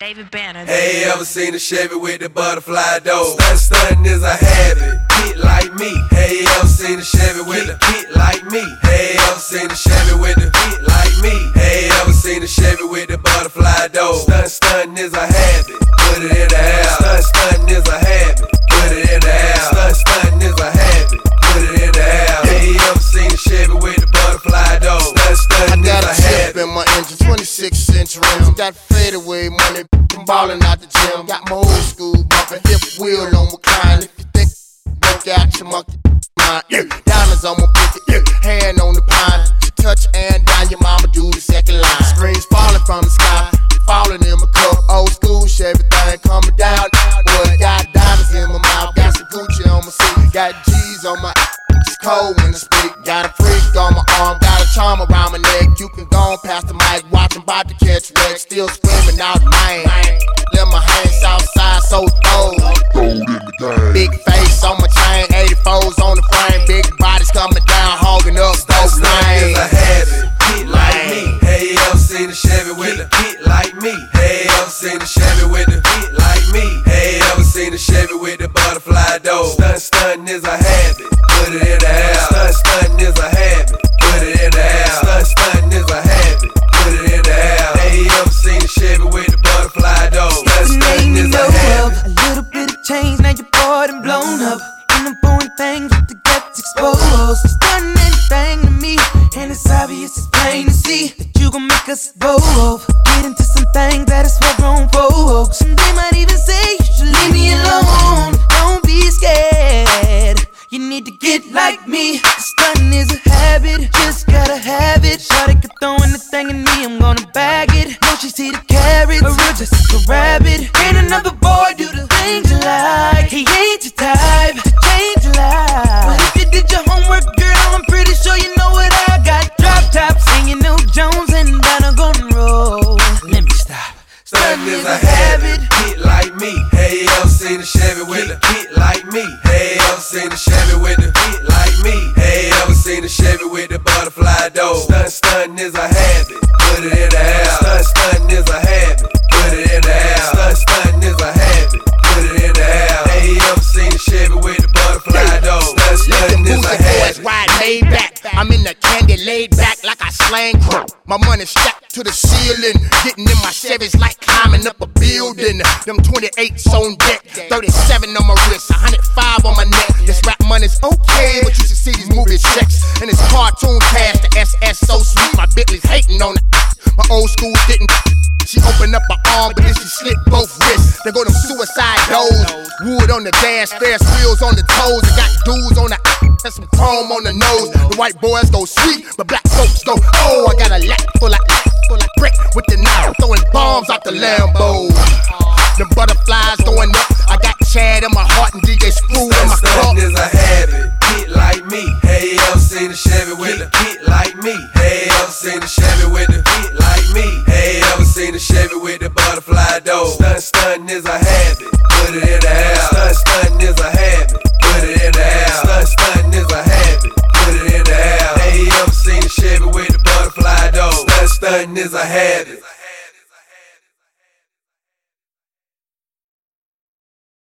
David Banner. Hey, ever seen a Chevy with the butterfly door? Stuntin' is a habit, get like me. Hey, ever seen a Chevy with the get like me? Hey, ever seen a Chevy with the get like me? Hey, ever seen a Chevy with the butterfly door? Stuntin' is a habit, put it in the house. Stuntin' is a habit, put it in the house. Stuntin' is a habit, put it in the house. Hey, ever seen a Chevy with the butterfly door? Stuntin' is a habit. In my engine, 26-inch rims. Got fadeaway money, I'm ballin' out the gym. Got my old school bumpin', hip wheel on recline. If you think work out your monkey mind, diamonds on my pinky, hand on the pine. Touch and down, your mama do the second line. Screens falling from the sky, falling in my cup. Old school Chevy thing coming down. Boy, got diamonds in my mouth, got some Gucci on my seat, got G's on my. It's cold when I speak. Got a freak on my arm, got a charm around my neck. You can go on past the mic, watching about to catch wreck. Still screaming out mine. Let my hands outside so cold. Big face on my chain, 84s on the frame. Big bodies coming down, hogging up those lanes. Is a habit, get like me. Hey, ever seen a Chevy with a get like me? Hey, ever seen a Chevy with a get like me? Hey, ever seen a Chevy with the butterfly door? Stuntin' is a habit, put it in the house. Stuntin' is a habit, put it in the house. Stuntin' is a habit, put it in the house. Hey, ever seen a Chevy with the butterfly door? Stuntin' is a habit. A little bit of change, now you're bored and blown up. And I'm pouring things with the guts exposed. Stunning anything to me, and it's obvious, it's plain to see that you gon' make us both get into some things that is for grown folks. And they might even say you should leave me alone. Don't be scared, you need to get like me. Stunning is a habit, just gotta have it. Shawty could throw anything at me, I'm gonna bag it. No, she see the carrots, a real just like a rabbit. Ain't another boy do the things you like. He ain't your type to change your life. But if you did your homework, girl, I'm pretty sure you know what I got. Drop top, singing New Jones and down a golden road. Let me stop. Stuntin' is a habit, get like me. Hey, ever seen a Chevy with a get like me? Hey, ever seen a Chevy with a get like me? Hey, ever seen a Chevy with the butterfly door? Stuntin' is a habit, put it in the house. Stuntin' is a habit, put it in the house. Stuntin' is a habit, put it in the house. Hey, ever seen a Chevy with the butterfly door? Stuntin' is a habit. Ride laid back, I'm in the candy laid back like I slang crook. My money strapped to the ceiling, getting in my Chevys like climbing up a building. Them 28s on deck, 37 on my wrist, 105 on my neck. This rap money's okay, but you should see these movie checks. And this cartoon cash, the SS so sweet, my Bentley's hating on it. My old school didn't. She opened up her arm, but then she slit both wrists. They go them suicide doors. Wood on the dash, Ferris wheels on the toes. I got dudes on the and some chrome on the nose. The white boys go sweet, but black folks go, oh, I got a lap full of brick with the knife, throwing bombs out the Lambo. The butterflies going up. I got Chad in my heart and DJ Screw in my cup. Stuntin' is a habit, get like me. Hey, ever seen a Chevy with a get like me? Hey, ever seen a Chevy with a get like me? Hey, ever seen a Chevy with the butterfly door? Stuntin' is a habit, put it in the